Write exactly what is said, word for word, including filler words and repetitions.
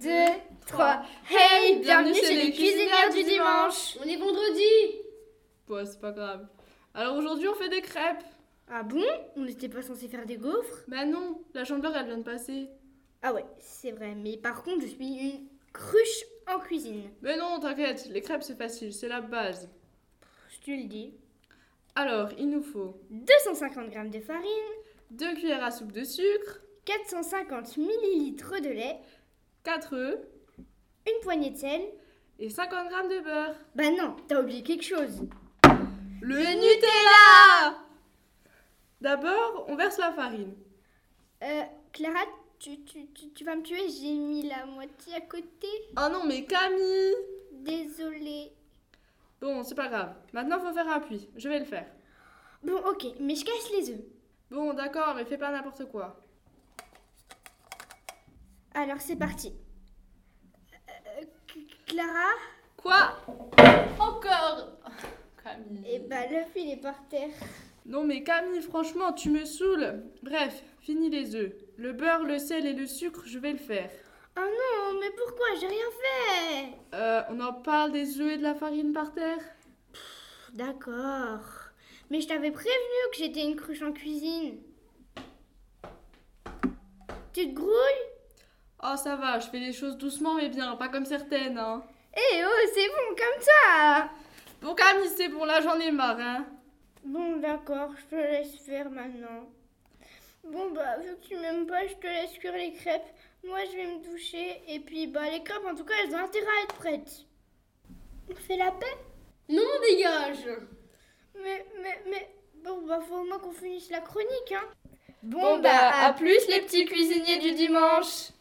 deux, trois. Hey, bienvenue chez les cuisinières du dimanche. On est vendredi. Ouais, c'est pas grave. Alors aujourd'hui, on fait des crêpes. Ah bon? On n'était pas censé faire des gaufres? Bah non, la chandeleur, elle vient de passer. Ah ouais, c'est vrai. Mais par contre, je suis une cruche en cuisine. Mais non, t'inquiète, les crêpes, c'est facile, c'est la base. Je te le dis. Alors, il nous faut deux cent cinquante grammes de farine, deux cuillères à soupe de sucre, quatre cent cinquante millilitres de lait, quatre œufs une poignée de sel. et cinquante grammes de beurre. Bah non, t'as oublié quelque chose. Le Nutella! D'abord, on verse la farine. Euh, Clara, tu, tu, tu, tu vas me tuer, j'ai mis la moitié à côté. Oh non, mais Camille! Désolée. Bon, c'est pas grave. Maintenant, faut faire un puits. Je vais le faire. Bon, ok, mais je casse les œufs. Bon, d'accord, mais fais pas n'importe quoi. Alors, c'est parti. Euh, Clara? Quoi? Encore? Camille. Eh ben, l'œuf, il est par terre. Non mais Camille, franchement, tu me saoules. Bref, finis les œufs. Le beurre, le sel et le sucre, je vais le faire. Oh non, mais pourquoi? J'ai rien fait. Euh, on en parle des œufs et de la farine par terre? D'accord. Mais je t'avais prévenu que j'étais une cruche en cuisine. Tu te grouilles? Oh, ça va, je fais les choses doucement mais bien, pas comme certaines, hein. Eh oh, c'est bon comme ça. Bon Camille, c'est bon, là j'en ai marre, hein. Bon, d'accord, je te laisse faire maintenant. Bon, bah, vu que tu m'aimes pas, je te laisse cuire les crêpes. Moi, je vais me doucher. Et puis, bah, les crêpes, en tout cas, elles ont intérêt à être prêtes. On fait la paix? Non, dégage. Mais, mais, mais... Bon, bah, faut au moins qu'on finisse la chronique, hein. Bon, bah, à plus les petits cuisiniers du dimanche.